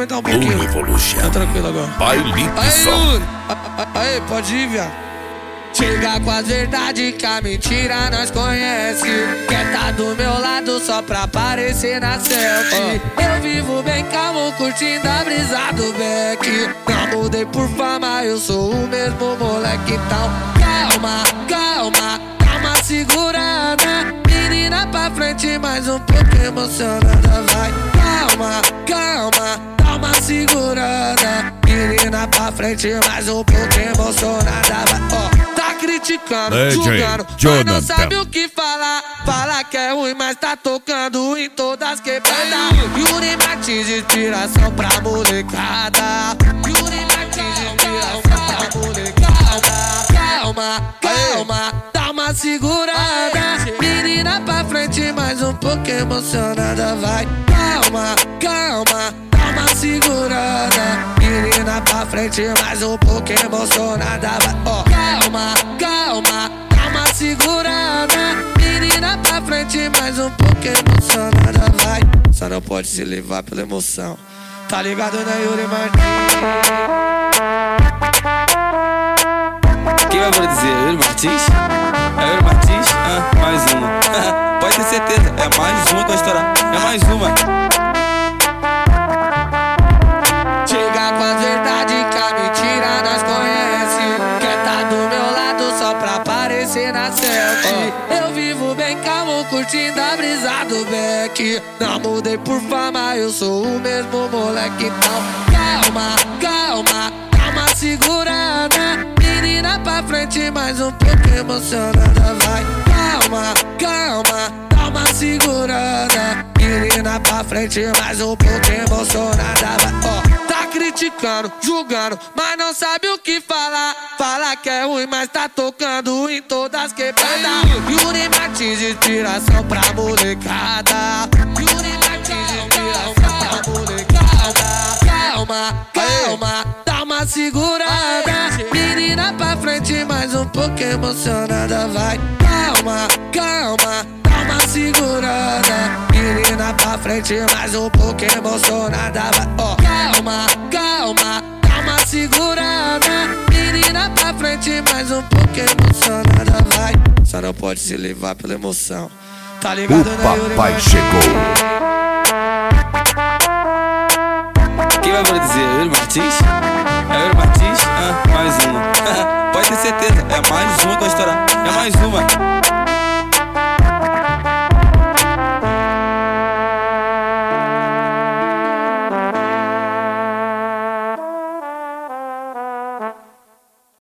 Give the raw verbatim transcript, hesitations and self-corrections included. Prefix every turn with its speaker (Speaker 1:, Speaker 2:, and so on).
Speaker 1: aumentar um pouquinho.
Speaker 2: Evolution.
Speaker 1: Tá tranquilo agora.
Speaker 2: Baile
Speaker 1: Aí,
Speaker 2: só.
Speaker 1: Yuri. Aí, pode ir, viado. Chega com as verdades que a mentira nós conhece. Quer tá do meu lado só pra aparecer na selfie. oh. Eu vivo bem calmo, curtindo a brisa do Beck. Não mudei por fama, eu sou o mesmo moleque. Então calma, calma, dá uma segurada. Menina pra frente, mais um pouco emocionada. Vai, calma, calma, dá uma segurada. Menina pra frente, mais um pouco emocionada. Vai, ó. Criticando,
Speaker 2: Legend,
Speaker 1: julgando, mas
Speaker 2: Jonathan.
Speaker 1: não sabe o que falar. Fala que é ruim, mas tá tocando em todas quebradas. Yuri Martins, inspiração pra molecada. Yuri Martins, inspiração pra molecada. Calma, calma, dá uma segurada. Menina pra frente, mais um pouco emocionada. Vai, calma, calma, dá uma segurada. Menina pra frente, mais um pouco emocionada. Vai, ó, calma, calma, dá uma segurada. Menina pra frente, mais um pouco emocionada. Vai, só não pode se levar pela emoção. Tá ligado, né, Yuri Martins?
Speaker 3: Quem vai dizer? Yuri Martins? É Yuri Martins? Ah, mais uma. Pode ter certeza, é mais uma que vai estourar. É mais uma.
Speaker 1: Chega com as verdades que a mentira nós conhece. Quer tá do meu lado só pra aparecer na selfie. oh. Eu vivo bem calmo, curtindo a brisa do Beck. Não mudei por fama, eu sou o mesmo moleque. Então calma, calma, dá uma segurada. Menina pra frente, mais um pouco emocionada. Vai, calma, calma, dá uma segurada. Menina pra frente, mais um pouco emocionada. Vai, ó. Tá criticando, julgando, mas não sabe o que falar. Fala que é ruim, mas tá tocando em todas quebradas. Yuri Martins, inspiração pra molecada. Yuri Martins, inspiração pra molecada. Calma, calma, dá uma segurada. Menina pra frente, mais um pouco emocionada. Vai, calma, calma, dá uma segurada. Menina pra frente, mais um pouco emocionada. Vai, ó, calma, calma, dá uma segurada. Menina pra frente, mais um pouco emocionada. Vai, só não pode se levar pela emoção. Tá ligado,
Speaker 2: O
Speaker 1: né, Yuri
Speaker 2: papai
Speaker 1: Martins?
Speaker 2: chegou.
Speaker 3: Quem vai dizer? Yuri Martins? É Yuri Martins? Ah, mais uma. Pode ter certeza, é mais uma que vai estourar. É mais uma.